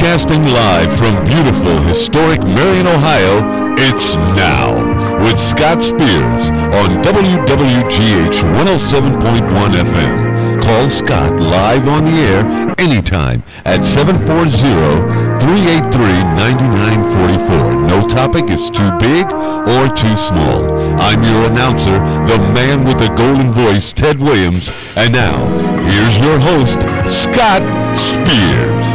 Broadcasting live from beautiful, historic Marion, Ohio, it's Now with Scott Spears on WWGH 107.1 FM. Call Scott live on the air anytime at 740-383-9944. No topic is too big or too small. I'm your announcer, the man with the golden voice, Ted Williams. And now, here's your host, Scott Spears.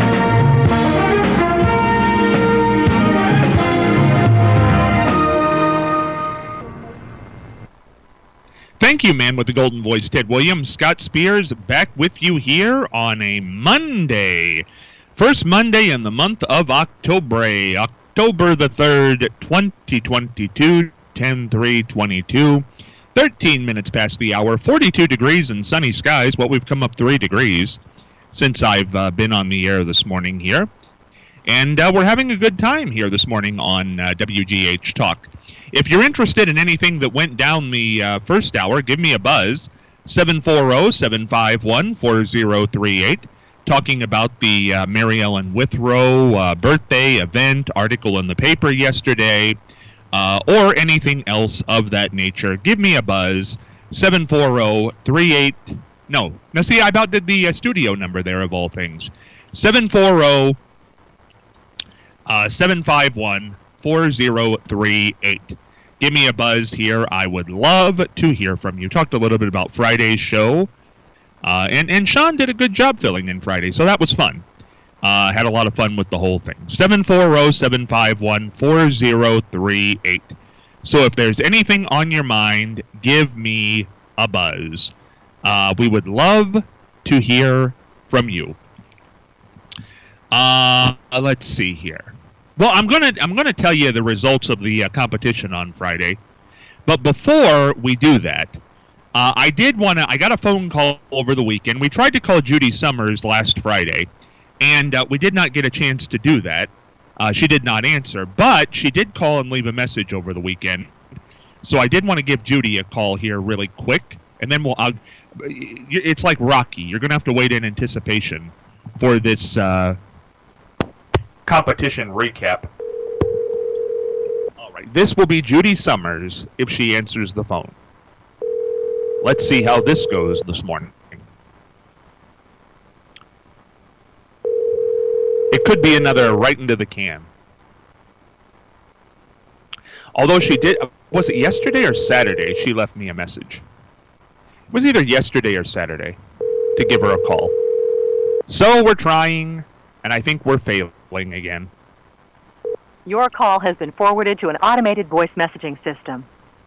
Thank you, man with the golden voice, Ted Williams. Scott Spears back with you here on a Monday. First Monday in the month of October. October the 3rd, 2022, 10/3/22. 13 minutes past the hour, 42 degrees and sunny skies. Well, we've come up 3 degrees since I've been on the air this morning here. And we're having a good time here this morning on WGH Talk. If you're interested in anything that went down the first hour, give me a buzz, 740-751-4038, talking about the Mary Ellen Withrow birthday event, article in the paper yesterday, or anything else of that nature. Give me a buzz, 740-38... No, see, I about did the studio number there of all things. 740-751-4038. Give me a buzz here. I would love to hear from you. Talked a little bit about Friday's show. And Sean did a good job filling in Friday, so that was fun. Had a lot of fun with the whole thing. 740-751-4038. So if there's anything on your mind, give me a buzz. We would love to hear from you. Let's see here. Well, I'm gonna tell you the results of the competition on Friday, but before we do that, I got a phone call over the weekend. We tried to call Judy Summers last Friday, and we did not get a chance to do that. She did not answer, but she did call and leave a message over the weekend. So I did want to give Judy a call here really quick, and then it's like Rocky. You're gonna have to wait in anticipation for this competition recap. All right, this will be Judy Summers if she answers the phone. Let's see how this goes this morning. It could be another right into the can. Although she did, was it yesterday or Saturday she left me a message? It was either yesterday or Saturday to give her a call. So we're trying, and I think we're failing again. Your call has been forwarded to an automated voice messaging system.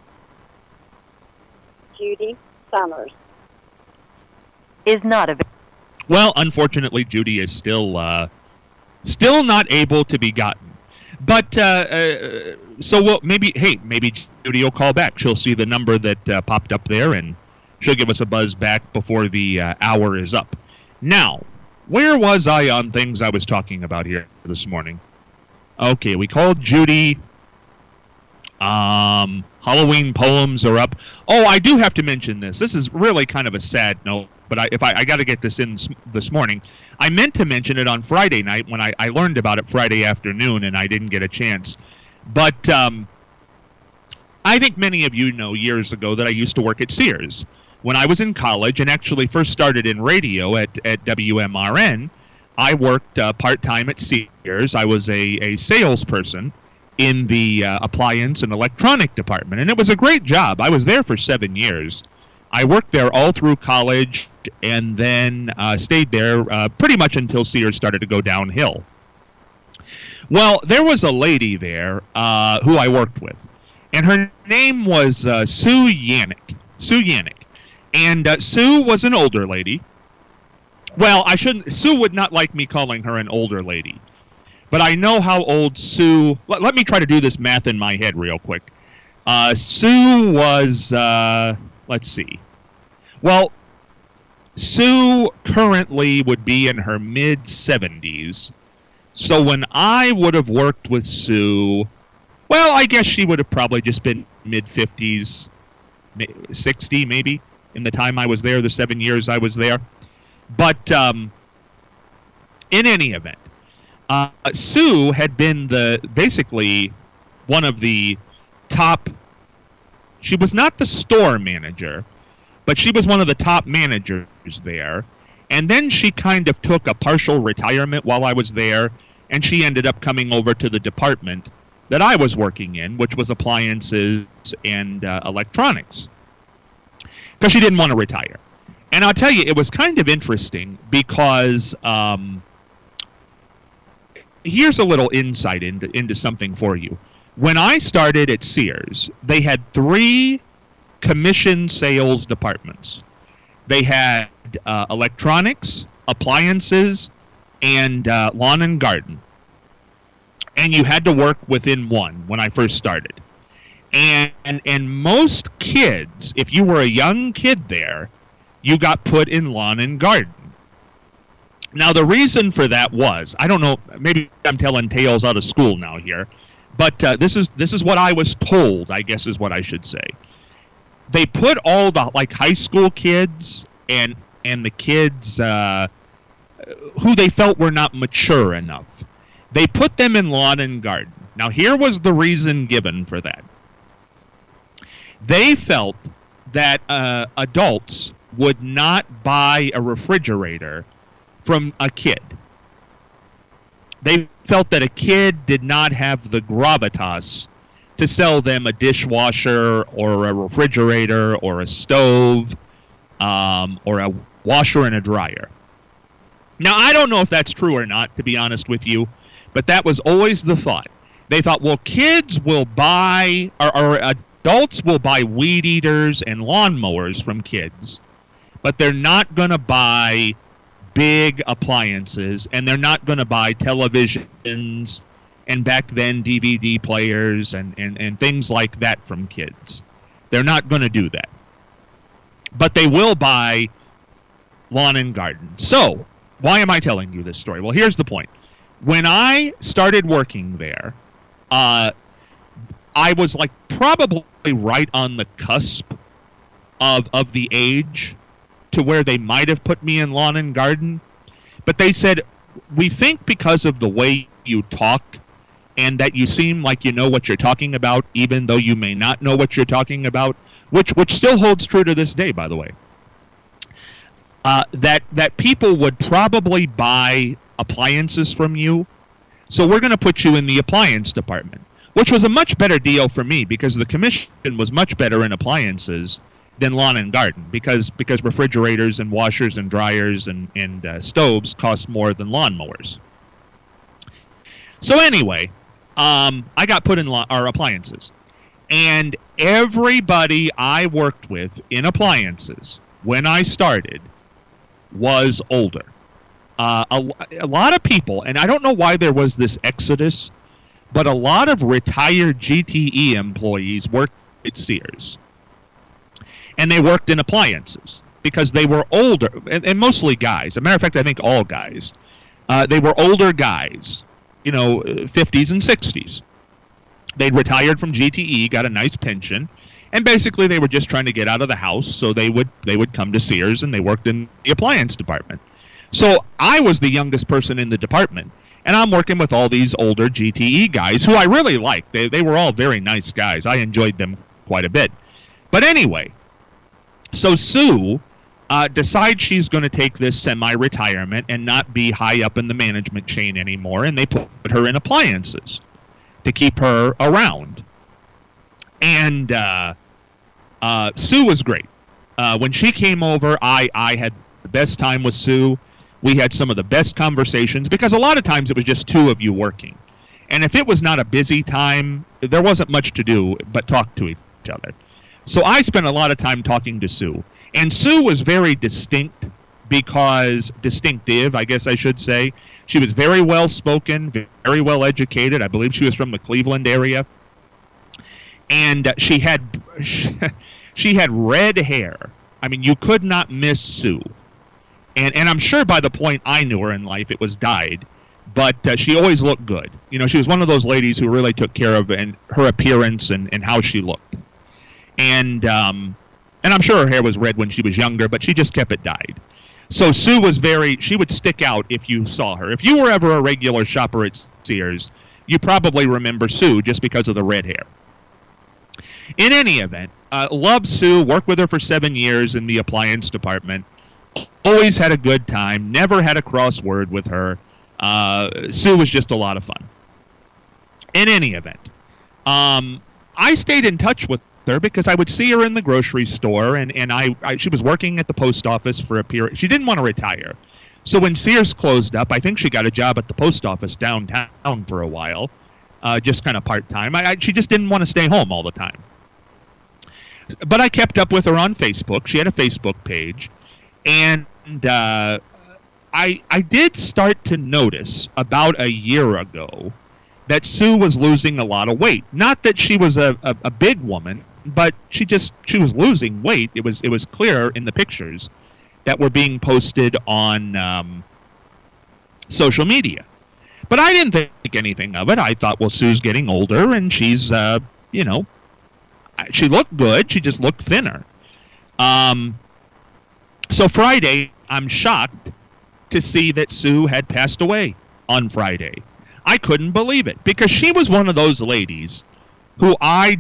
Judy Summers is not available. Well, unfortunately, Judy is still not able to be gotten. But so maybe Judy will call back. She'll see the number that popped up there, and she'll give us a buzz back before the hour is up. Now, where was I on things I was talking about here this morning? Okay, we called Judy. Halloween poems are up. Oh, I do have to mention this. This is really kind of a sad note, but I got to get this in this morning. I meant to mention it on Friday night when I learned about it Friday afternoon, and I didn't get a chance. But I think many of you know years ago that I used to work at Sears. When I was in college and actually first started in radio at WMRN, I worked part-time at Sears. I was a salesperson in the appliance and electronic department, and it was a great job. I was there for 7 years. I worked there all through college and then stayed there pretty much until Sears started to go downhill. Well, there was a lady there who I worked with, and her name was Sue Yannick. And Sue was an older lady. Well, Sue would not like me calling her an older lady. But I know how old Sue... Let me try to do this math in my head real quick. Sue was... let's see. Well, Sue currently would be in her mid-70s. So when I would have worked with Sue... Well, I guess she would have probably just been mid-50s, 60 maybe, in the time I was there, the 7 years I was there. But in any event, Sue had been basically one of the top. She was not the store manager, but she was one of the top managers there. And then she kind of took a partial retirement while I was there, and she ended up coming over to the department that I was working in, which was appliances and electronics, because she didn't want to retire. And I'll tell you, it was kind of interesting because here's a little insight into something for you. When I started at Sears, they had 3 commission sales departments. They had electronics, appliances, and lawn and garden. And you had to work within one when I first started. And most kids, if you were a young kid there, you got put in lawn and garden. Now, the reason for that was, I don't know, maybe I'm telling tales out of school now here, but this is what I was told, I guess is what I should say. They put all the high school kids and the kids who they felt were not mature enough. They put them in lawn and garden. Now, here was the reason given for that. They felt that adults would not buy a refrigerator from a kid. They felt that a kid did not have the gravitas to sell them a dishwasher or a refrigerator or a stove or a washer and a dryer. Now, I don't know if that's true or not, to be honest with you, but that was always the thought. They thought, well, kids will buy, or adults will buy weed eaters and lawnmowers from kids, but they're not going to buy big appliances, and they're not going to buy televisions and back then DVD players and things like that from kids. They're not going to do that. But they will buy lawn and garden. So, why am I telling you this story? Well, here's the point. When I started working there, I was probably right on the cusp of the age to where they might have put me in lawn and garden. But they said, we think because of the way you talk and that you seem like you know what you're talking about, even though you may not know what you're talking about, which still holds true to this day, by the way, that people would probably buy appliances from you. So we're going to put you in the appliance department, which was a much better deal for me because the commission was much better in appliances than lawn and garden because refrigerators and washers and dryers and stoves cost more than lawnmowers. So anyway, I got put in our appliances. And everybody I worked with in appliances when I started was older. A lot of people, and I don't know why there was this exodus, but a lot of retired GTE employees worked at Sears. And they worked in appliances because they were older, and mostly guys. As a matter of fact, I think all guys. They were older guys, 50s and 60s. They'd retired from GTE, got a nice pension, and basically they were just trying to get out of the house, so they would come to Sears, and they worked in the appliance department. So I was the youngest person in the department, and I'm working with all these older GTE guys who I really liked. They were all very nice guys. I enjoyed them quite a bit. But anyway, so Sue decides she's going to take this semi-retirement and not be high up in the management chain anymore, and they put her in appliances to keep her around. And Sue was great. When she came over, I had the best time with Sue. We had some of the best conversations because a lot of times it was just two of you working. And if it was not a busy time, there wasn't much to do but talk to each other. So I spent a lot of time talking to Sue. And Sue was very distinctive, I guess I should say. She was very well spoken, very well educated. I believe she was from the Cleveland area. And she had red hair. I mean, you could not miss Sue. And I'm sure by the point I knew her in life, it was dyed. But she always looked good. She was one of those ladies who really took care of her appearance and how she looked. And I'm sure her hair was red when she was younger, but she just kept it dyed. So Sue was she would stick out if you saw her. If you were ever a regular shopper at Sears, you probably remember Sue just because of the red hair. In any event, loved Sue, worked with her for 7 years in the appliance department, always had a good time, never had a cross word with her. Sue was just a lot of fun. In any event, I stayed in touch with her because I would see her in the grocery store, and she was working at the post office for a period. She didn't want to retire. So when Sears closed up, I think she got a job at the post office downtown for a while, just kind of part-time. She just didn't want to stay home all the time. But I kept up with her on Facebook. She had a Facebook page. And I did start to notice about a year ago that Sue was losing a lot of weight. Not that she was a big woman, but she was losing weight. It was clear in the pictures that were being posted on social media. But I didn't think anything of it. I thought, well, Sue's getting older, and she's, she looked good. She just looked thinner. So Friday, I'm shocked to see that Sue had passed away on Friday. I couldn't believe it, because she was one of those ladies who I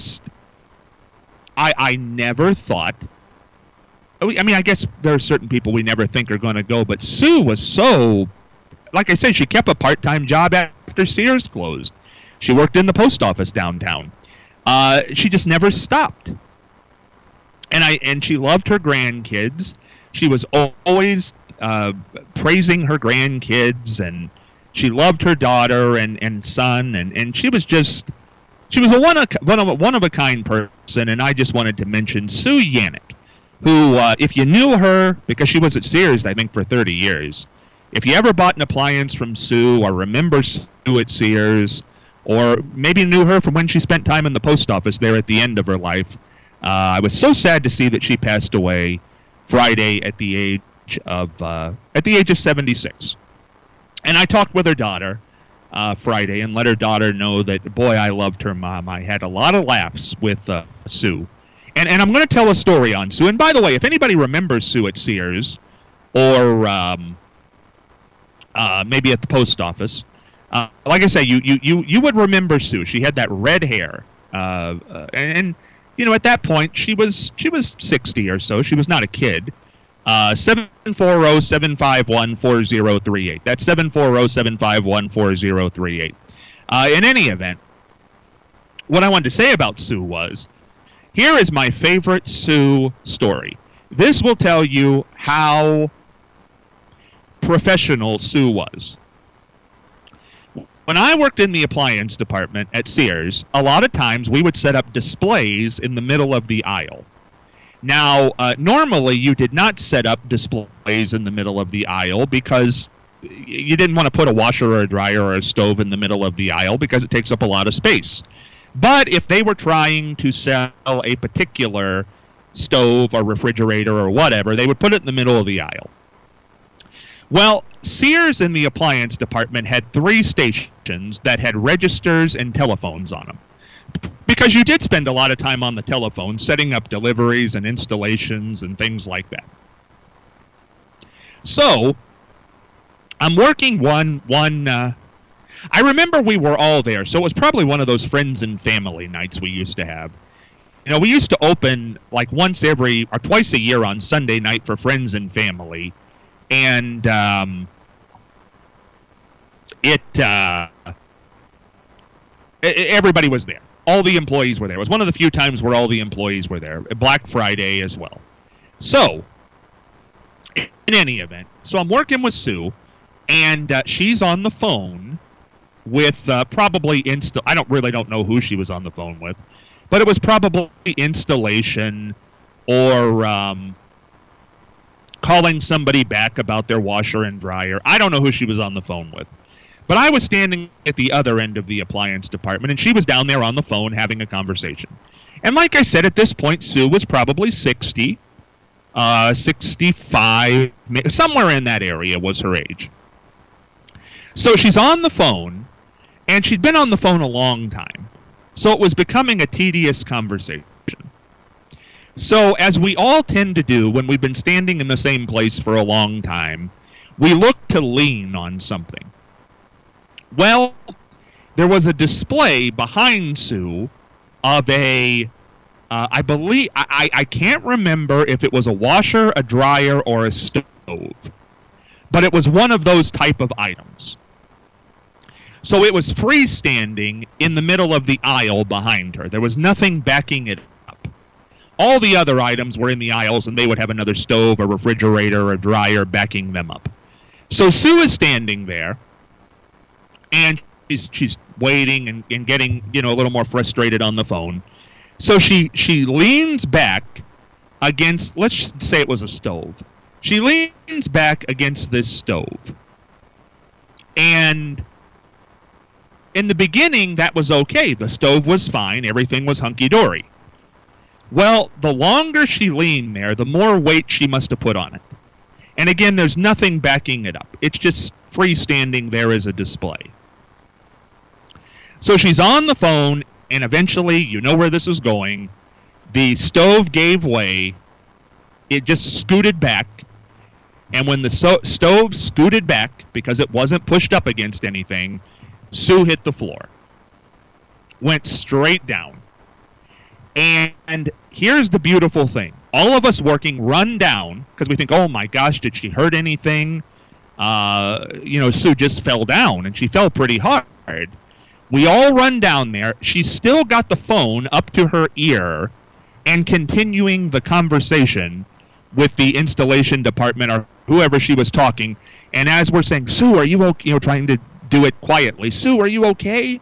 never thought. I mean, I guess there are certain people we never think are going to go, but Sue was so, like I said, she kept a part-time job after Sears closed. She worked in the post office downtown. She just never stopped. And she loved her grandkids. She was always praising her grandkids, and she loved her daughter and son, and she was a one of a kind person. And I just wanted to mention Sue Yannick, who, if you knew her, because she was at Sears, I think, for 30 years, if you ever bought an appliance from Sue or remember Sue at Sears, or maybe knew her from when she spent time in the post office there at the end of her life, I was so sad to see that she passed away Friday at the age of 76. And I talked with her daughter Friday and let her daughter know that, boy, I loved her mom. I had a lot of laughs with Sue. And I'm going to tell a story on Sue. And by the way, if anybody remembers Sue at Sears or maybe at the post office, like I say, you would remember Sue. She had that red hair, and at that point she was 60 or so. She was not a kid. 740-751-4038. That's 740-751-4038. In any event, what I wanted to say about Sue was, here is my favorite Sue story. This will tell you how professional Sue was. When I worked in the appliance department at Sears, a lot of times we would set up displays in the middle of the aisle. Now, normally you did not set up displays in the middle of the aisle because you didn't want to put a washer or a dryer or a stove in the middle of the aisle because it takes up a lot of space. But if they were trying to sell a particular stove or refrigerator or whatever, they would put it in the middle of the aisle. Well, Sears in the appliance department had 3 stations that had registers and telephones on them. Because you did spend a lot of time on the telephone setting up deliveries and installations and things like that. So, I'm working one I remember we were all there, so it was probably one of those friends and family nights we used to have. We used to open like twice a year on Sunday night for friends and family. And everybody was there. All the employees were there. It was one of the few times where all the employees were there. Black Friday as well. So, in any event, so I'm working with Sue, and she's on the phone with probably I don't know who she was on the phone with, but it was probably installation or calling somebody back about their washer and dryer. I don't know who she was on the phone with. But I was standing at the other end of the appliance department, and she was down there on the phone having a conversation. And like I said, at this point, Sue was probably 60, 65, somewhere in that area was her age. So she's on the phone, and she'd been on the phone a long time. So it was becoming a tedious conversation. So, as we all tend to do when we've been standing in the same place for a long time, we look to lean on something. Well, there was a display behind Sue of I believe, I can't remember if it was a washer, a dryer, or a stove, but it was one of those type of items. So it was freestanding in the middle of the aisle behind her. There was nothing backing it up. All the other items were in the aisles, and they would have another stove, a refrigerator, a dryer backing them up. So Sue is standing there, and she's waiting and getting, a little more frustrated on the phone. So she leans back against, let's say it was a stove. She leans back against this stove. And in the beginning, that was okay. The stove was fine. Everything was hunky-dory. Well, the longer she leaned there, the more weight she must have put on it. And again, there's nothing backing it up. It's just freestanding there as a display. So she's on the phone, and eventually, you know where this is going, the stove gave way. It just scooted back. And when the stove scooted back, because it wasn't pushed up against anything, Sue hit the floor. Went straight down. And here's the beautiful thing. All of us working run down, because we think, oh my gosh, did she hurt anything? Sue just fell down, and she fell pretty hard. We all run down there. She's still got the phone up to her ear and continuing the conversation with the installation department or whoever she was talking. And as we're saying, Sue, are you okay? Trying to do it quietly. Sue, are you okay?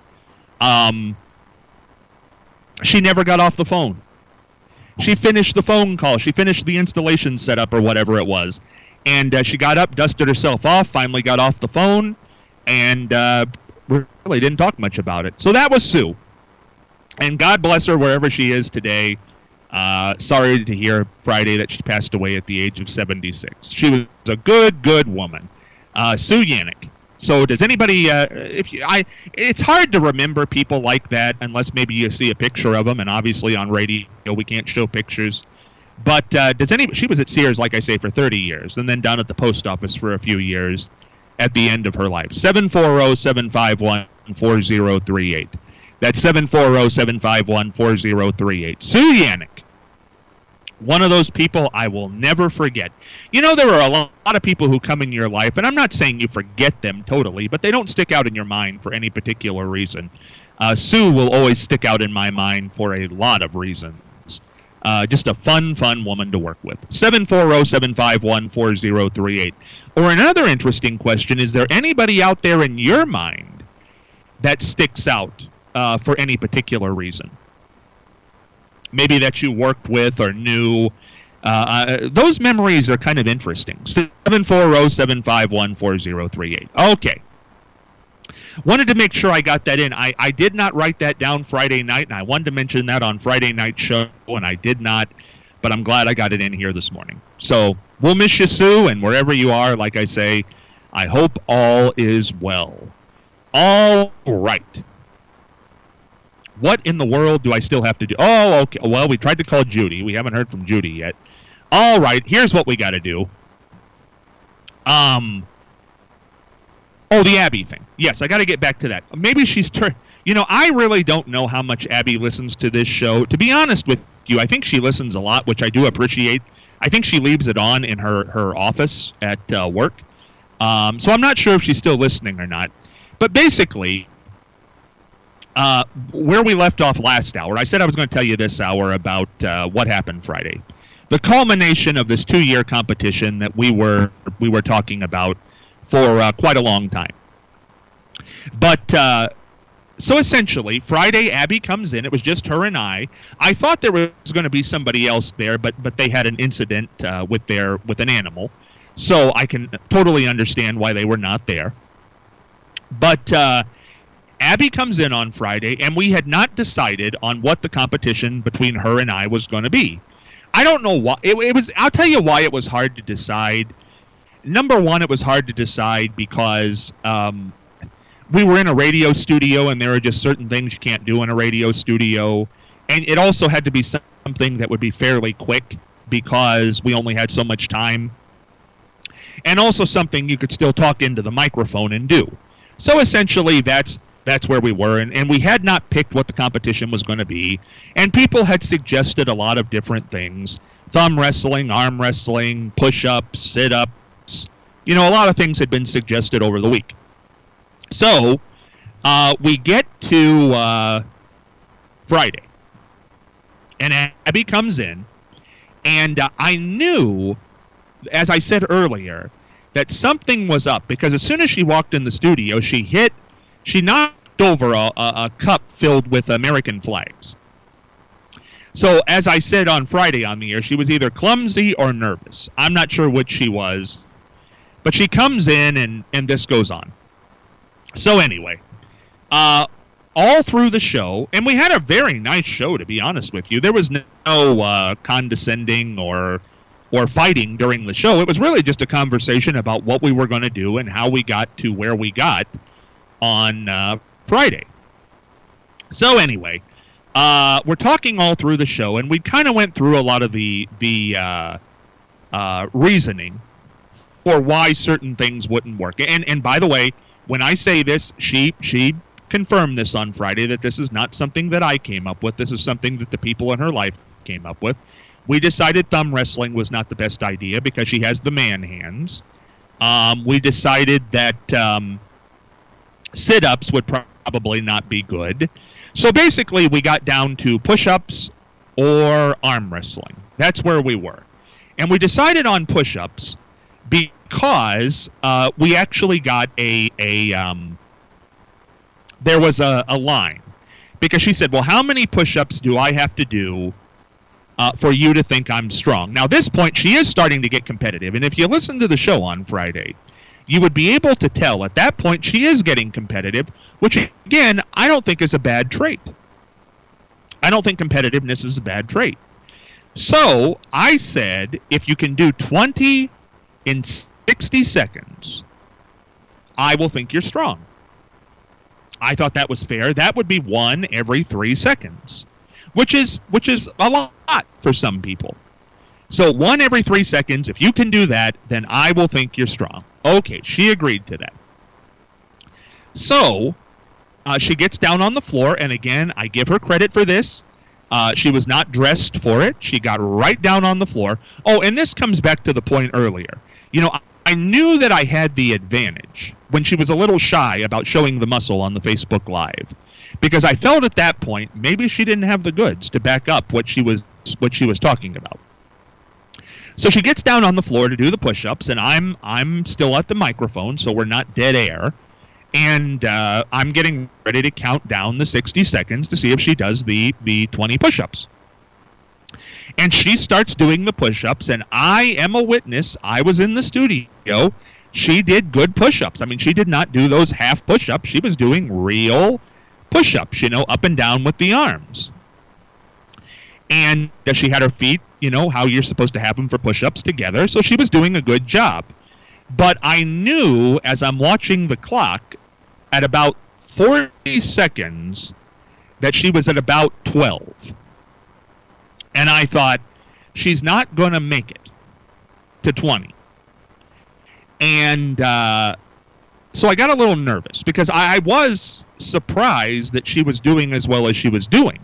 She never got off the phone. She finished the phone call. She finished the installation setup or whatever it was. And she got up, dusted herself off, finally got off the phone, and really didn't talk much about it. So that was Sue. And God bless her wherever she is today. Sorry to hear Friday that she passed away at the age of 76. She was a good woman. Sue Yannick. So does anybody, it's hard to remember people like that unless maybe you see a picture of them, and obviously on radio we can't show pictures. But she was at Sears, like I say, for 30 years, and then down at the post office for a few years at the end of her life. 740-751-4038. That's 740-751-4038. Sue Yannick. One of those people I will never forget. There are a lot of people who come in your life, and I'm not saying you forget them totally, but they don't stick out in your mind for any particular reason. Sue will always stick out in my mind for a lot of reasons. Just a fun woman to work with. 740-751-4038. Or another interesting question, is there anybody out there in your mind that sticks out for any particular reason? Maybe that you worked with or knew. Those memories are kind of interesting. 740-751-4038. Okay. Wanted to make sure I got that in. I did not write that down Friday night, and I wanted to mention that on Friday night show, and I did not, but I'm glad I got it in here this morning. So we'll miss you, Sue, and wherever you are, like I say, I hope all is well. All right. What in the world do I still have to do? Oh, okay. Well, we tried to call Judy. We haven't heard from Judy yet. All right. Here's what we got to do. Oh, the Abby thing. Yes, I got to get back to that. Maybe she's I really don't know how much Abby listens to this show. To be honest with you, I think she listens a lot, which I do appreciate. I think she leaves it on in her office at work. So I'm not sure if she's still listening or not. But basically, where we left off last hour, I said I was going to tell you this hour about what happened Friday. The culmination of this 2-year competition that we were talking about for quite a long time. But so essentially, Friday, Abby comes in. It was just her and I. I thought there was going to be somebody else there, but they had an incident with an animal, so I can totally understand why they were not there. But Abby comes in on Friday, and we had not decided on what the competition between her and I was going to be. I don't know why. It was. I'll tell you why it was hard to decide. Number one, it was hard to decide because we were in a radio studio, and there are just certain things you can't do in a radio studio. And it also had to be something that would be fairly quick because we only had so much time, and also something you could still talk into the microphone and do. So essentially, that's where we were, and we had not picked what the competition was going to be, and people had suggested a lot of different things: thumb wrestling, arm wrestling, push-ups, sit-ups. A lot of things had been suggested over the week. So we get to Friday, and Abby comes in, and I knew, as I said earlier, that something was up, because as soon as she walked in the studio, she knocked over a cup filled with American flags. So as I said on Friday on the air, she was either clumsy or nervous. I'm not sure which she was, but she comes in and this goes on. So anyway, all through the show, and we had a very nice show, to be honest with you. There was no condescending or fighting during the show. It was really just a conversation about what we were going to do and how we got to where we got on Friday. So anyway, we're talking all through the show, and we kind of went through a lot of the reasoning for why certain things wouldn't work. And by the way, when I say this, she confirmed this on Friday, that this is not something that I came up with. This is something that the people in her life came up with. We decided thumb wrestling was not the best idea because she has the man hands. We decided that sit-ups would probably not be good. So basically, we got down to push-ups or arm wrestling. That's where we were. And we decided on push-ups because we actually got there was a line. Because she said, well, how many push-ups do I have to do for you to think I'm strong? Now, at this point, she is starting to get competitive. And if you listen to the show on Friday, you would be able to tell at that point she is getting competitive, which, again, I don't think is a bad trait. I don't think competitiveness is a bad trait. So I said, if you can do 20 in 60 seconds, I will think you're strong. I thought that was fair. That would be 1 every 3 seconds, which is a lot for some people. So 1 every 3 seconds, if you can do that, then I will think you're strong. Okay, she agreed to that. So she gets down on the floor, and again, I give her credit for this. She was not dressed for it. She got right down on the floor. Oh, and this comes back to the point earlier. I knew that I had the advantage when she was a little shy about showing the muscle on the Facebook Live, because I felt at that point maybe she didn't have the goods to back up what she was talking about. So she gets down on the floor to do the push-ups, and I'm still at the microphone, so we're not dead air. And I'm getting ready to count down the 60 seconds to see if she does the 20 push-ups. And she starts doing the push-ups, and I am a witness. I was in the studio. She did good push-ups. I mean, she did not do those half push-ups. She was doing real push-ups, up and down with the arms. And she had her feet, how you're supposed to have them for push-ups together. So she was doing a good job. But I knew, as I'm watching the clock, at about 40 seconds, that she was at about 12. And I thought, she's not going to make it to 20. And so I got a little nervous because I was surprised that she was doing as well as she was doing.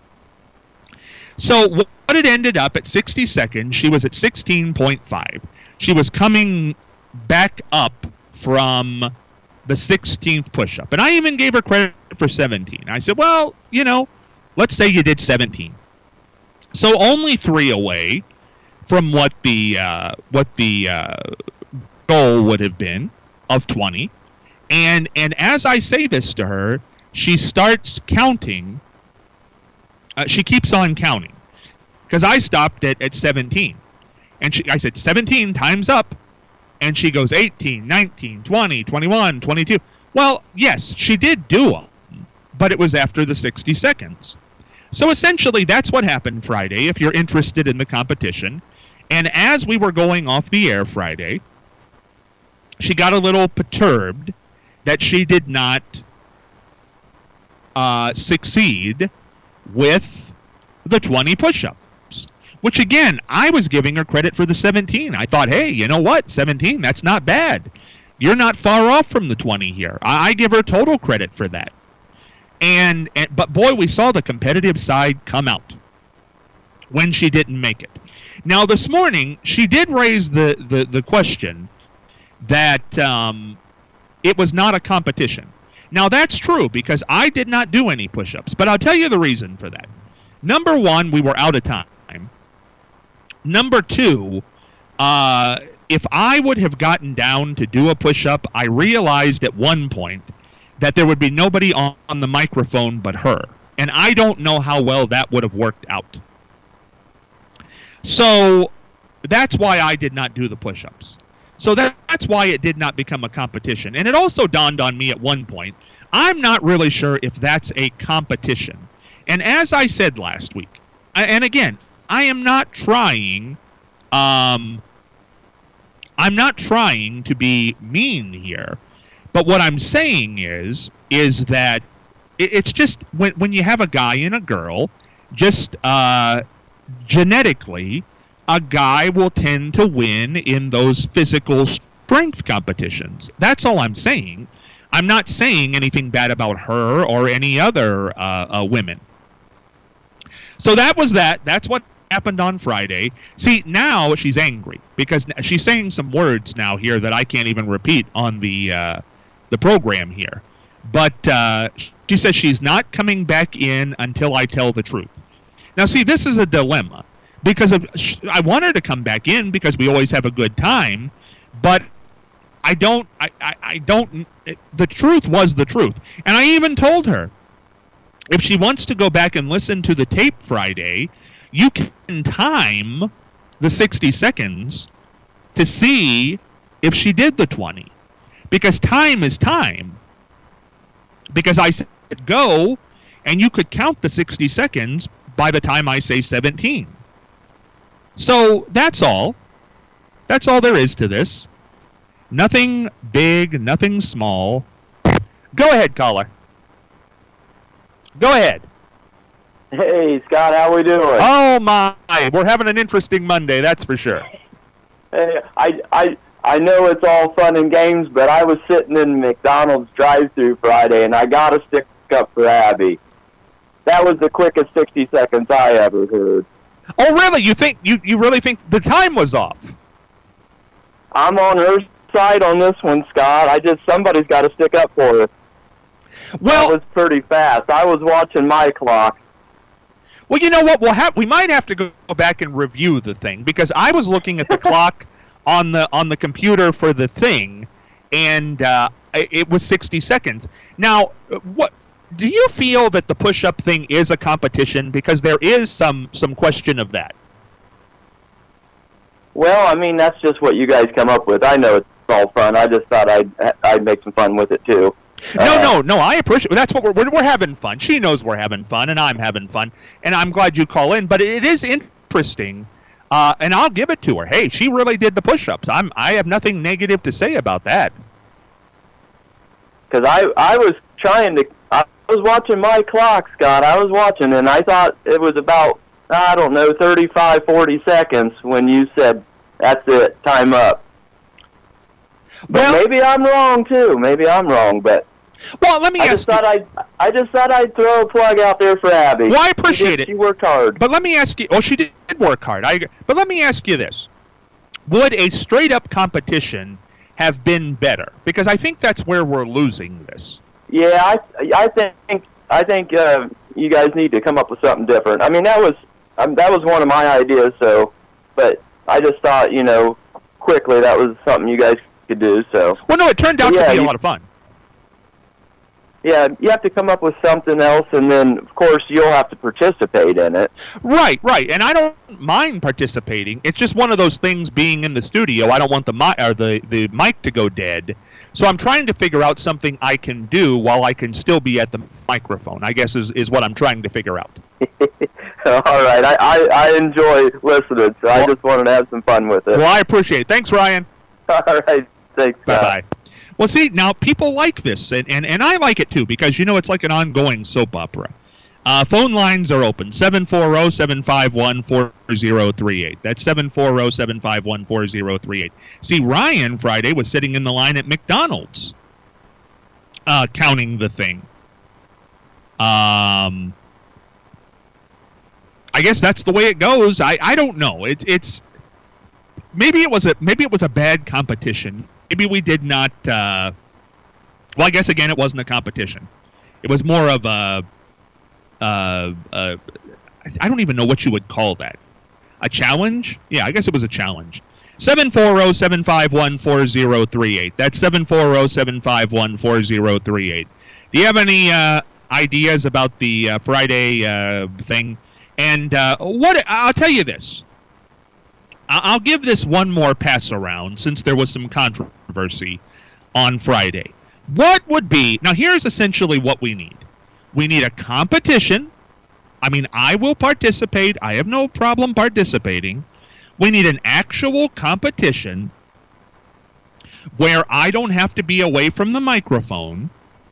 So what it ended up at 60 seconds, she was at 16.5. She was coming back up from the 16th push-up. And I even gave her credit for 17. I said, well, let's say you did 17. So only 3 away from what the goal would have been of 20. And as I say this to her, she starts counting. She keeps on counting. Because I stopped at 17. And I said, 17, time's up. And she goes 18, 19, 20, 21, 22. Well, yes, she did do them, but it was after the 60 seconds. So essentially, that's what happened Friday, if you're interested in the competition. And as we were going off the air Friday, she got a little perturbed that she did not succeed with the 20 push-up. which again, I was giving her credit for the 17. I thought, hey, you know what? 17, that's not bad. You're not far off from the 20 here. I give her total credit for that. But boy, we saw the competitive side come out when she didn't make it. Now, this morning, she did raise the question that it was not a competition. Now, that's true because I did not do any push-ups, but I'll tell you the reason for that. Number one, we were out of time. Number two, if I would have gotten down to do a push-up, I realized at one point that there would be nobody on the microphone but her. And I don't know how well that would have worked out. So that's why I did not do the push-ups. So that's why it did not become a competition. And it also dawned on me at one point, I'm not really sure if that's a competition. And as I said last week, and again, I am not trying to be mean here, but what I'm saying is that it's just when you have a guy and a girl, just genetically, a guy will tend to win in those physical strength competitions. That's all I'm saying. I'm not saying anything bad about her or any other women. So that was that. That's what happened on Friday. See, now she's angry because she's saying some words now here that I can't even repeat on the program here. But she says she's not coming back in until I tell the truth. Now, see, this is a dilemma because I want her to come back in because we always have a good time, but I don't. The truth was the truth, and I even told her if she wants to go back and listen to the tape Friday, you can time the 60 seconds to see if she did the 20, because time is time. Because I said go, and you could count the 60 seconds by the time I say 17. So that's all. That's all there is to this. Nothing big, nothing small. Go ahead, caller. Go ahead. Hey, Scott, how we doing? Oh, my. We're having an interesting Monday, that's for sure. Hey, I know it's all fun and games, but I was sitting in McDonald's drive-thru Friday, and I got to stick up for Abby. That was the quickest 60 seconds I ever heard. Oh, really? You really think the time was off? I'm on her side on this one, Scott. Somebody's got to stick up for her. Well, that was pretty fast. I was watching my clock. Well, you know what? We might have to go back and review the thing because I was looking at the clock on the computer for the thing, and it was 60 seconds. Now, what do you feel that the push-up thing is a competition? Because there is some question of that. Well, I mean, that's just what you guys come up with. I know it's all fun. I just thought I'd make some fun with it too. No. I appreciate. That's what we're having fun. She knows we're having fun, and I'm having fun, and I'm glad you call in. But it is interesting, and I'll give it to her. Hey, she really did the push-ups. I have nothing negative to say about that. Because I was watching my clock, Scott. I was watching, and I thought it was about 35, 40 seconds when you said, that's it, time up. But maybe I'm wrong, too. Maybe I'm wrong, but... Well, let me ask you... I just thought I'd throw a plug out there for Abby. Well, I appreciate it. She worked hard. But let me ask you... Oh, she did work hard. But let me ask you this. Would a straight-up competition have been better? Because I think that's where we're losing this. Yeah, I think you guys need to come up with something different. I mean, that was one of my ideas. So, but I just thought, quickly that was something you guys could do. So. Well, no, it turned out to be a lot of fun. Yeah, you have to come up with something else, and then of course you'll have to participate in it. Right, and I don't mind participating. It's just one of those things. Being in the studio, I don't want the mic to go dead. So I'm trying to figure out something I can do while I can still be at the microphone, I guess is what I'm trying to figure out. All right. I enjoy listening, so I just wanted to have some fun with it. Well, I appreciate it. Thanks, Ryan. All right. Thanks. Bye-bye. Well, see, now people like this, and I like it too, because, it's like an ongoing soap opera. Phone lines are open, 740-751-4038. That's 740-751-4038. See, Ryan Friday was sitting in the line at McDonald's counting the thing. I guess that's the way it goes. I don't know. It's maybe it was a bad competition. Maybe we did not. Well, I guess again it wasn't a competition. It was more of a. I don't even know what you would call that. A challenge? Yeah, I guess it was a challenge. 740-751-4038. That's 740-751-4038. Do you have any ideas about the Friday thing? And what I'll tell you this. I'll give this one more pass around since there was some controversy on Friday. What would be... Now, here's essentially what we need. We need a competition. I mean, I will participate. I have no problem participating. We need an actual competition where I don't have to be away from the microphone.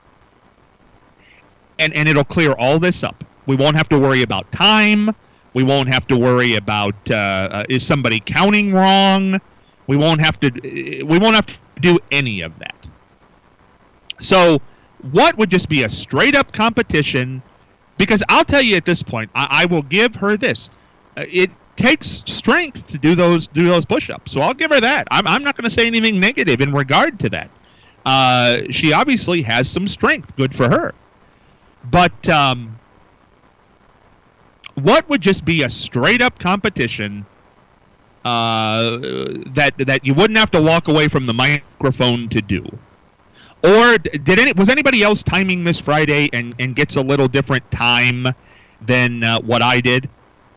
And it'll clear all this up. We won't have to worry about time. We won't have to worry about is somebody counting wrong. We won't have to do any of that. So what would just be a straight up competition? Because I'll tell you at this point, I will give her this. It takes strength to do those push-ups. So I'll give her that. I'm not going to say anything negative in regard to that. She obviously has some strength. Good for her. But what would just be a straight-up competition that you wouldn't have to walk away from the microphone to do? Or was anybody else timing this Friday and gets a little different time than what I did?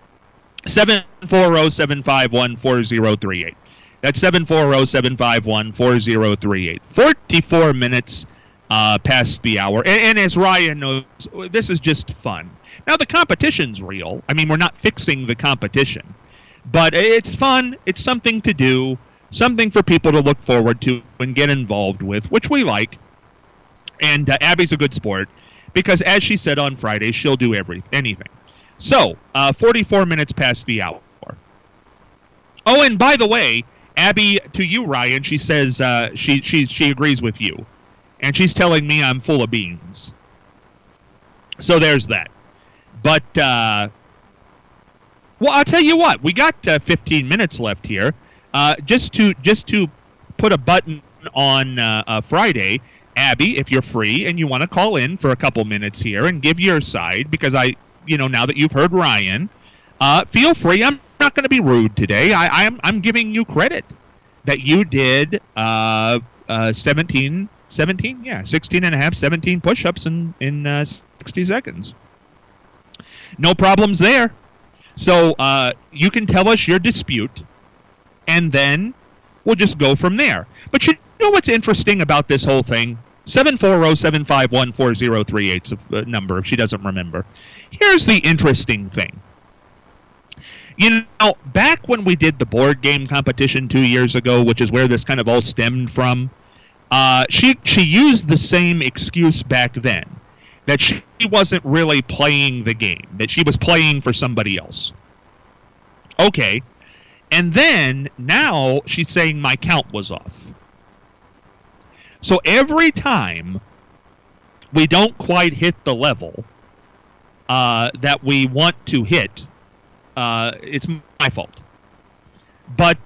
740-751-4038. That's 740-751-4038. 44 minutes past the hour. And as Ryan knows, this is just fun. Now, the competition's real. I mean, we're not fixing the competition. But it's fun. It's something to do. Something for people to look forward to and get involved with, which we like. And Abby's a good sport because, as she said on Friday, she'll do anything. So, 44 minutes past the hour. Oh, and by the way, Abby, to you, Ryan, she says she agrees with you. And she's telling me I'm full of beans. So there's that. But, well, I'll tell you what. We got 15 minutes left here. Just to put a button on Friday, Abby, if you're free and you want to call in for a couple minutes here and give your side, because now that you've heard Ryan, feel free. I'm not going to be rude today. I'm giving you credit that you did 16 and a half, 17 push-ups in 60 seconds. No problems there. So you can tell us your dispute. And then we'll just go from there. But you know what's interesting about this whole thing? 740-751-4038 is a number if she doesn't remember. Here's the interesting thing. You know, back when we did the board game competition 2 years ago, which is where this kind of all stemmed from, she used the same excuse back then, that she wasn't really playing the game, that she was playing for somebody else. Okay. And then, now, she's saying my count was off. So every time we don't quite hit the level that we want to hit, it's my fault. But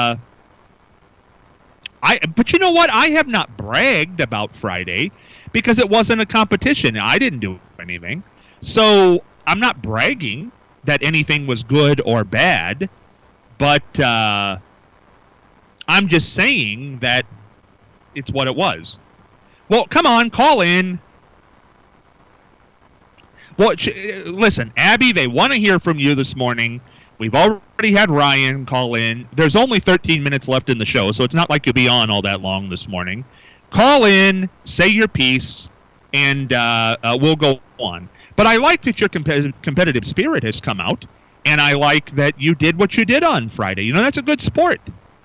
you know what? I have not bragged about Friday because it wasn't a competition. I didn't do anything. So I'm not bragging that anything was good or bad. But I'm just saying that it's what it was. Well, come on, call in. Well, listen, Abby, they want to hear from you this morning. We've already had Ryan call in. There's only 13 minutes left in the show, so it's not like you'll be on all that long this morning. Call in, say your piece, and we'll go on. But I like that your competitive spirit has come out. And I like that you did what you did on Friday. You know, that's a good sport.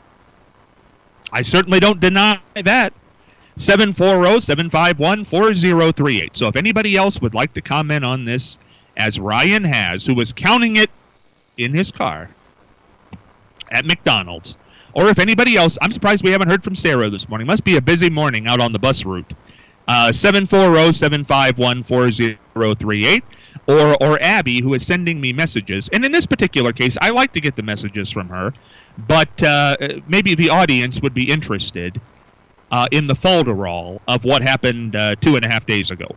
I certainly don't deny that. 740-751-4038. So if anybody else would like to comment on this as Ryan has, who was counting it in his car at McDonald's. Or if anybody else, I'm surprised we haven't heard from Sarah this morning. Must be a busy morning out on the bus route. 740-751-4038. Or Abby, who is sending me messages. And in this particular case, I like to get the messages from her. But maybe the audience would be interested in the folderol of what happened 2.5 days ago.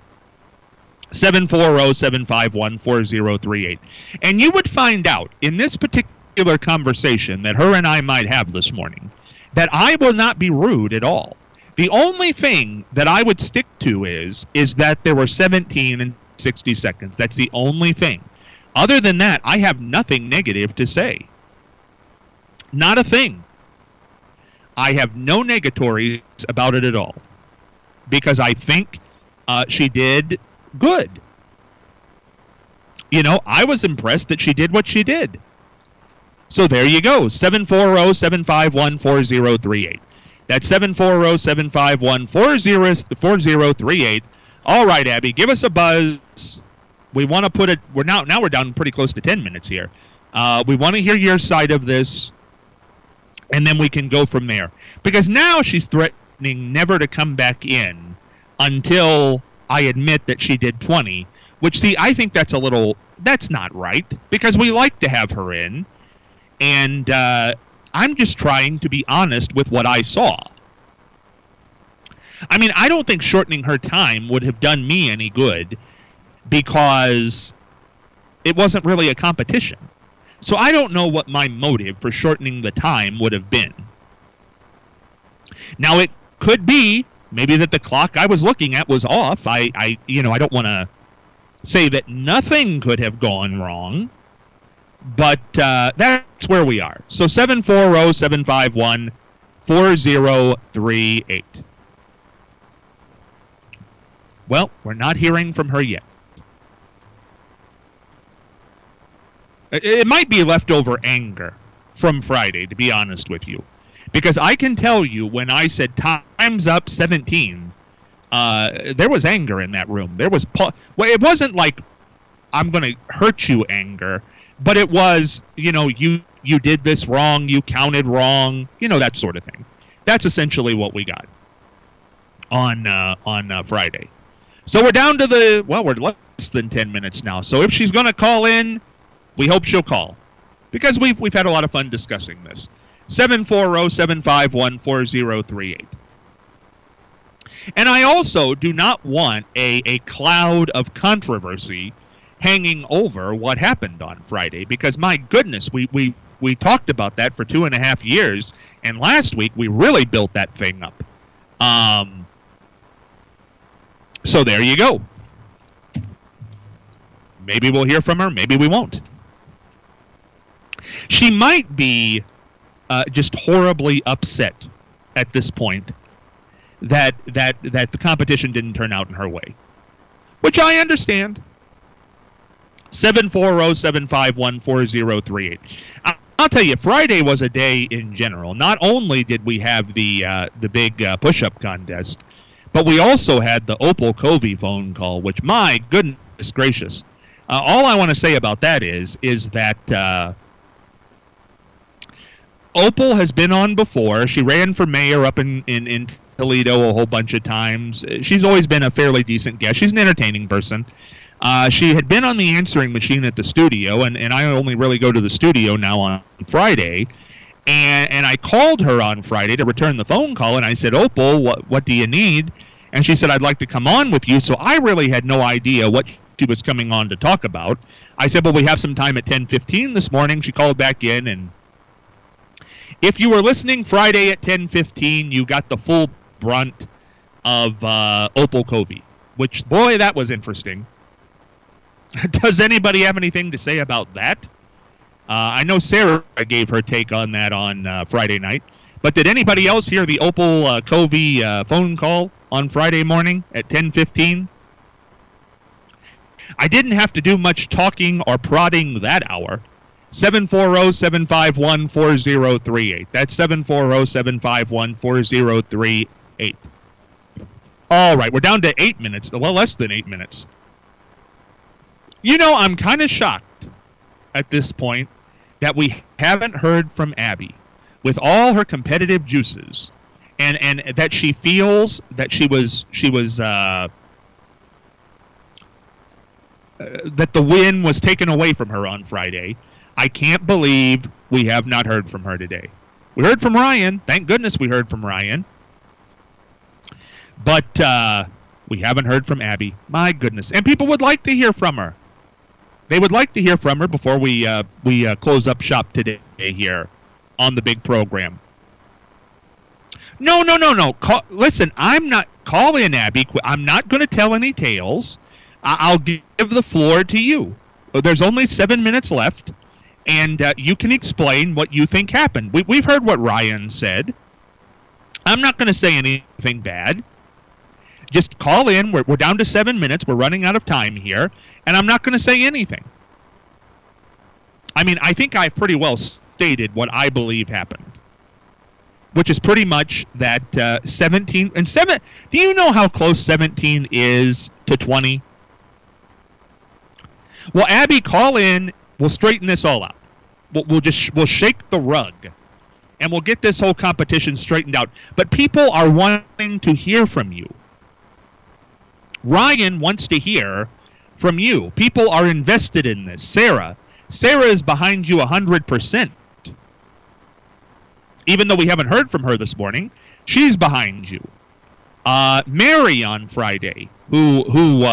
740-751-4038. And you would find out in this particular conversation that her and I might have this morning that I will not be rude at all. The only thing that I would stick to is that there were 17 and 60 seconds. That's the only thing. Other than that, I have nothing negative to say. Not a thing. I have no negatories about it at all. Because I think she did good. You know, I was impressed that she did what she did. So there you go. 740-751-4038. That's 740-751-4038. All right, Abby, give us a buzz. We want to put it. We're down pretty close to 10 minutes here. We want to hear your side of this, and then we can go from there. Because now she's threatening never to come back in until I admit that she did 20. Which, see, I think that's not right, because we like to have her in, and I'm just trying to be honest with what I saw. I mean, I don't think shortening her time would have done me any good, because it wasn't really a competition. So I don't know what my motive for shortening the time would have been. Now, it could be maybe that the clock I was looking at was off. I don't want to say that nothing could have gone wrong, but that's where we are. So 740-751-4038. Well, we're not hearing from her yet. It might be leftover anger from Friday, to be honest with you. Because I can tell you, when I said time's up 17, there was anger in that room. There was it wasn't like I'm going to hurt you anger, but it was, you did this wrong, you counted wrong, that sort of thing. That's essentially what we got on Friday. So we're down to we're less than 10 minutes now. So if she's going to call in, we hope she'll call, because we've had a lot of fun discussing this. 740-751-4038. And I also do not want a cloud of controversy hanging over what happened on Friday, because my goodness, we talked about that for 2.5 years, and last week we really built that thing up. So there you go. Maybe we'll hear from her, maybe we won't. She might be just horribly upset at this point that the competition didn't turn out in her way, which I understand. 740-751-4038. I'll tell you, Friday was a day in general. Not only did we have the big push-up contest, but we also had the Opal Covey phone call, which, my goodness gracious. All I want to say about that is that Opal has been on before. She ran for mayor up in Toledo a whole bunch of times. She's always been a fairly decent guest. She's an entertaining person. She had been on the answering machine at the studio, and I only really go to the studio now on Friday. And I called her on Friday to return the phone call, and I said, Opal, what do you need? And she said, I'd like to come on with you. So I really had no idea what she was coming on to talk about. I said, well, we have some time at 10:15 this morning. She called back in, and if you were listening Friday at 10:15, you got the full brunt of Opal Covey, which, boy, that was interesting. Does anybody have anything to say about that? I know Sarah gave her take on that on Friday night, but did anybody else hear the Opal Covey phone call on Friday morning at 10:15? I didn't have to do much talking or prodding that hour. 740-751-4038. That's 740-751-4038. All right, we're down to 8 minutes, well, less than 8 minutes. I'm kind of shocked at this point that we haven't heard from Abby with all her competitive juices, and that she feels that she was that the win was taken away from her on Friday. I can't believe we have not heard from her today. We heard from Ryan. Thank goodness we heard from Ryan. But we haven't heard from Abby. My goodness. And people would like to hear from her. They would like to hear from her before we close up shop today here on the big program. No. Listen, I'm not... Call in, Abby. I'm not going to tell any tales. I'll give the floor to you. There's only 7 minutes left, and you can explain what you think happened. We've heard what Ryan said. I'm not going to say anything bad. Just call in. We're down to 7 minutes. We're running out of time here, and I'm not going to say anything. I mean, I think I've pretty well stated what I believe happened, which is pretty much that 17 and 7. Do you know how close 17 is to 20? Well, Abby, call in. We'll straighten this all out. We'll shake the rug, and we'll get this whole competition straightened out. But people are wanting to hear from you. Ryan wants to hear from you. People are invested in this. Sarah is behind you 100%. Even though we haven't heard from her this morning, she's behind you. Mary on Friday, who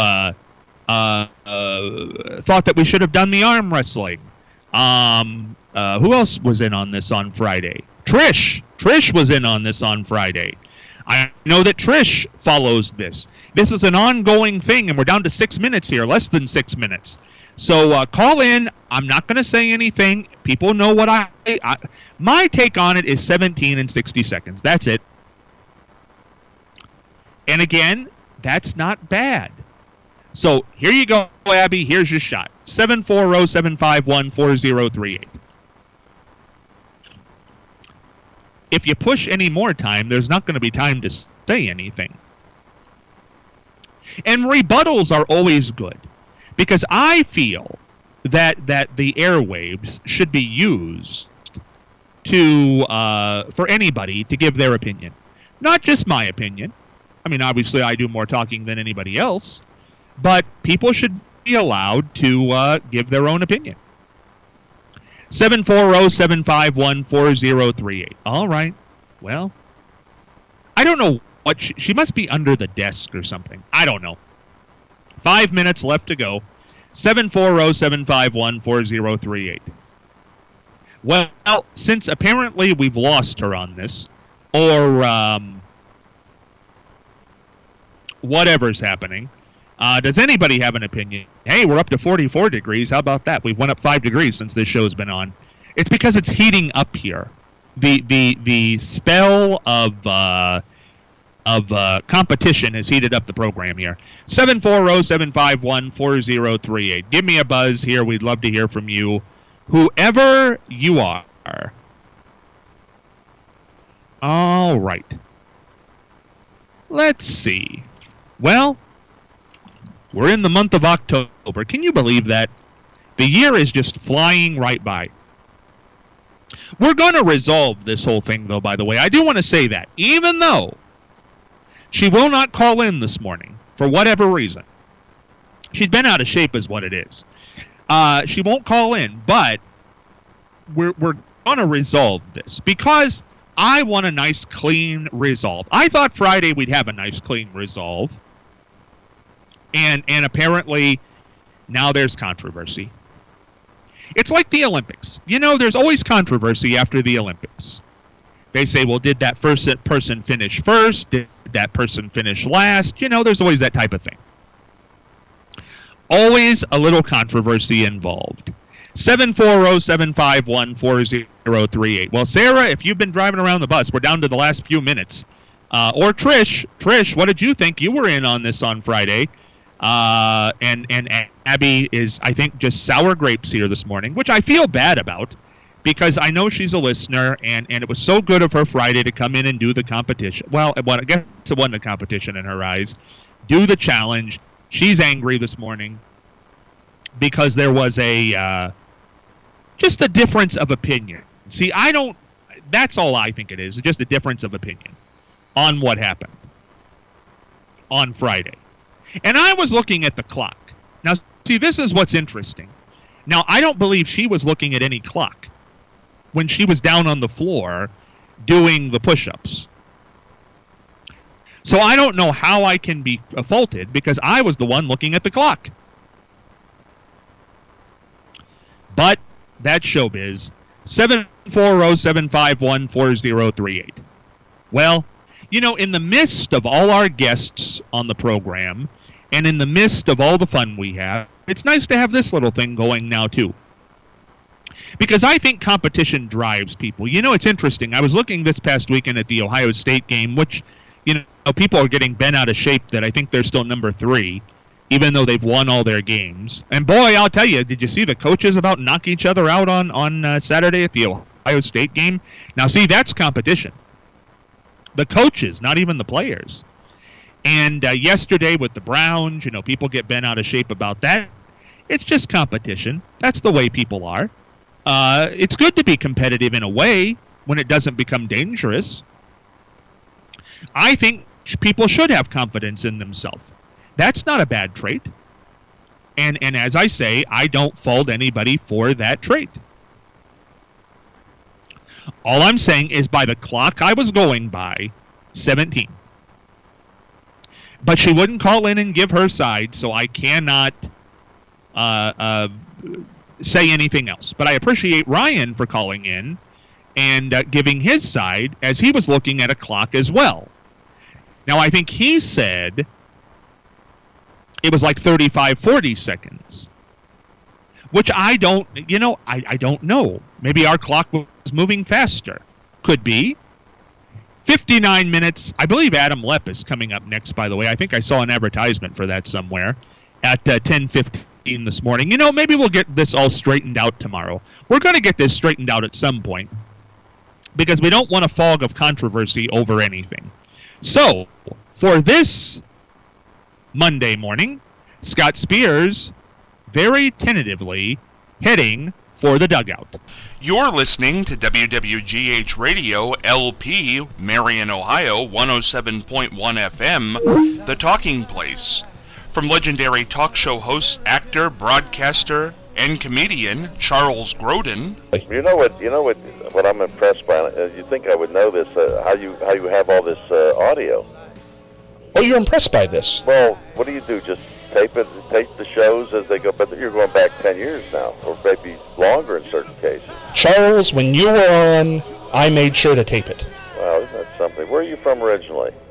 thought that we should have done the arm wrestling. Who else was in on this on Friday? Trish was in on this on Friday. I know that Trish follows this. This is an ongoing thing, and we're down to 6 minutes here, less than 6 minutes. So call in. I'm not going to say anything. People know what my take on it is 17 and 60 seconds. That's it. And again, that's not bad. So here you go, Abby. Here's your shot. 740-751-4038. If you push any more time, there's not going to be time to say anything. And rebuttals are always good, because I feel that the airwaves should be used to for anybody to give their opinion, not just my opinion. I mean, obviously, I do more talking than anybody else, but people should be allowed to give their own opinion. 740-751-4038. All right. Well, I don't know what she must be under the desk or something. I don't know. 5 minutes left to go. 740-751-4038. Well, since apparently we've lost her on this, or whatever's happening, does anybody have an opinion? Hey, we're up to 44 degrees. How about that? We've went up 5 degrees since this show's been on. It's because it's heating up here. The spell of competition has heated up the program here. 740-751-4038. Give me a buzz here. We'd love to hear from you, whoever you are. All right. Let's see. Well, we're in the month of October. Can you believe that? The year is just flying right by. We're going to resolve this whole thing, though, by the way. I do want to say that. Even though she will not call in this morning, for whatever reason. She's been out of shape is what it is. She won't call in, but we're going to resolve this, because I want a nice, clean resolve. I thought Friday we'd have a nice, clean resolve. And apparently now there's controversy. It's like the Olympics. You know, there's always controversy after the Olympics. They say, well, did that person finish first? Did that person finish last? You know, there's always that type of thing. Always a little controversy involved. 740-751-4038. Well, Sarah, if you've been driving around the bus, we're down to the last few minutes. Or Trish, what did you think? You were in on this on Friday. And Abby is, I think, just sour grapes here this morning, which I feel bad about, because I know she's a listener, and it was so good of her Friday to come in and do the competition. Well, I guess it wasn't a competition in her eyes. Do the challenge. She's angry this morning. because there was just a difference of opinion. See, that's all I think it is, just a difference of opinion on what happened on Friday. And I was looking at the clock. Now, see, this is what's interesting. Now, I don't believe she was looking at any clock when she was down on the floor doing the push-ups. So I don't know how I can be faulted because I was the one looking at the clock. But that's showbiz. 740-751-4038. Well, in the midst of all our guests on the program and in the midst of all the fun we have, it's nice to have this little thing going now, too. Because I think competition drives people. It's interesting. I was looking this past weekend at the Ohio State game, which, people are getting bent out of shape that I think they're still number 3, even though they've won all their games. And boy, I'll tell you, did you see the coaches about knock each other out on Saturday at the Ohio State game? Now, see, that's competition. The coaches, not even the players. And yesterday with the Browns, people get bent out of shape about that. It's just competition. That's the way people are. It's good to be competitive in a way when it doesn't become dangerous. I think people should have confidence in themselves. That's not a bad trait. And as I say, I don't fault anybody for that trait. All I'm saying is by the clock I was going by, 17. But she wouldn't call in and give her side, so I cannot say anything else. But I appreciate Ryan for calling in and giving his side as he was looking at a clock as well. Now, I think he said it was like 35, 40 seconds, which I don't know. Maybe our clock was moving faster. Could be. 59 minutes. I believe Adam Lepp is coming up next, by the way. I think I saw an advertisement for that somewhere at 10:15 this morning. Maybe we'll get this all straightened out tomorrow. We're going to get this straightened out at some point because we don't want a fog of controversy over anything. So, for this Monday morning, Scott Spears very tentatively heading for the dugout. You're listening to WWGH Radio LP, Marion, Ohio, 107.1 FM, The Talking Place. From legendary talk show host, actor, broadcaster, and comedian Charles Grodin. You know what I'm impressed by. You think I would know this? How you have all this audio? Oh, you're impressed by this? Well, what do? Just tape the shows as they go. But you're going back 10 years now, or maybe longer in certain cases. Charles, when you were on, I made sure to tape it. Wow, isn't that something? Where are you from originally?